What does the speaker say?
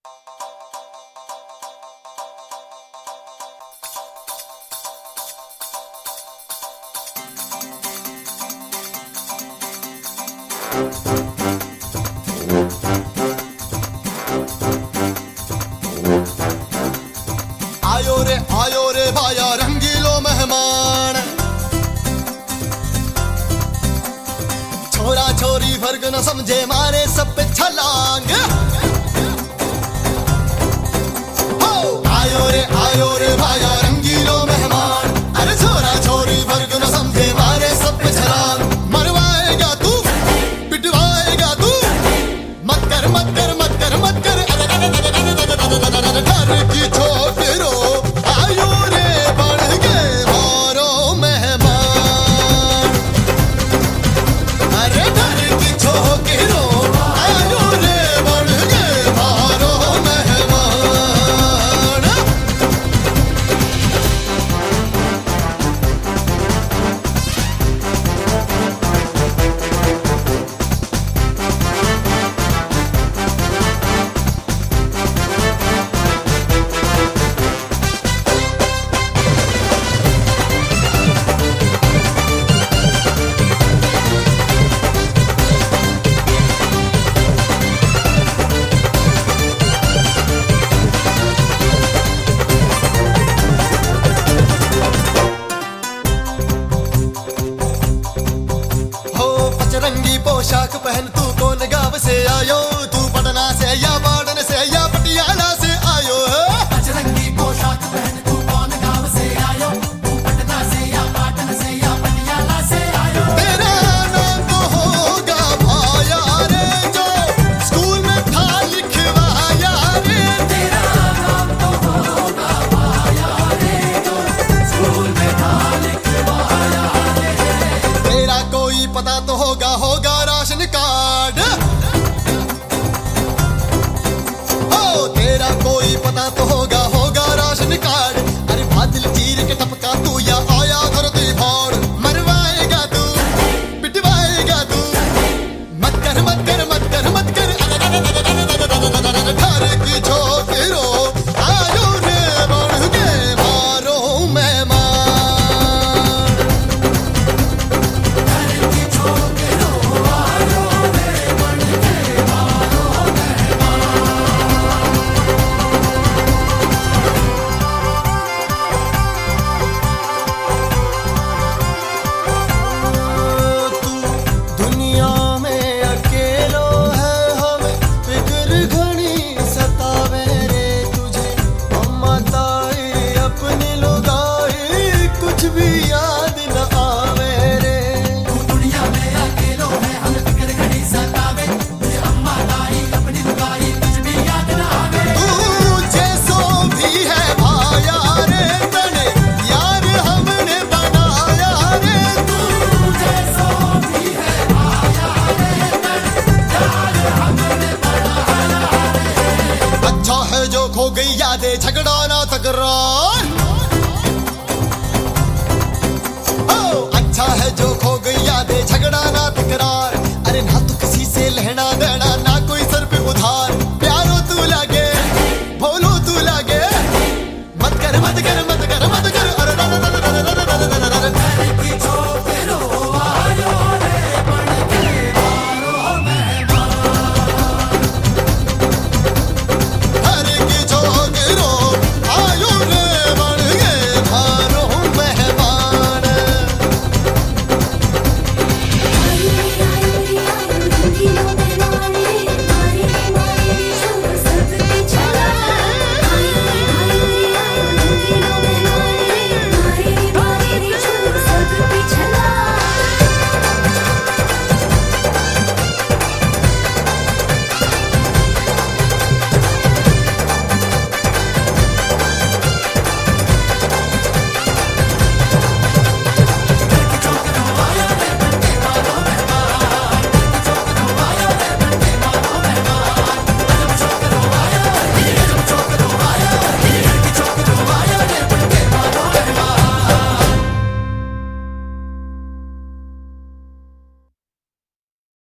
आयो रे भाया रंगीलो मेहमान, छोरा छोरी फर्क न समझे मारे सब पे छलांग। आयो रे भाया रंगीलो मेहमान, अरे छोरा छोरी फर्क न समझे मारे सब पे छलांग। मरवाएगा तू पिटवाएगा तू, मत कर मत कर मत कर मत कर, घर की छोकरो रंगी पोशाक पहन तू कौन गांव से आयो, तू पटना से या बाड़न से या पटियाला से आयो है। रंगी पोशाक पहन तू कौन गांव से आयो, तू पटना से या बाड़न से या पटियाला से आयो। तेरा नाम तो होगा भाया रे जो स्कूल में था लिखवाया रे। तेरा नाम तो होगा भाया रे जो स्कूल में था लिखवाया रे। तेरा कोई पता तो होगा राशन कार्ड, ओ तेरा कोई पता तो होगा राशन कार्ड। अरे बादल चीर के टपका तू या आया घर दी भाड़, मरवाएगा तू पिटवाएगा तू, मत कर मत कर मत कर मत कर, घर की छोकरो आयो रे बढ़ के मारो मेहमान। खो गई यादें झगड़ा ना तकरार, अच्छा है जो खो गई यादें झगड़ा ना तकरार।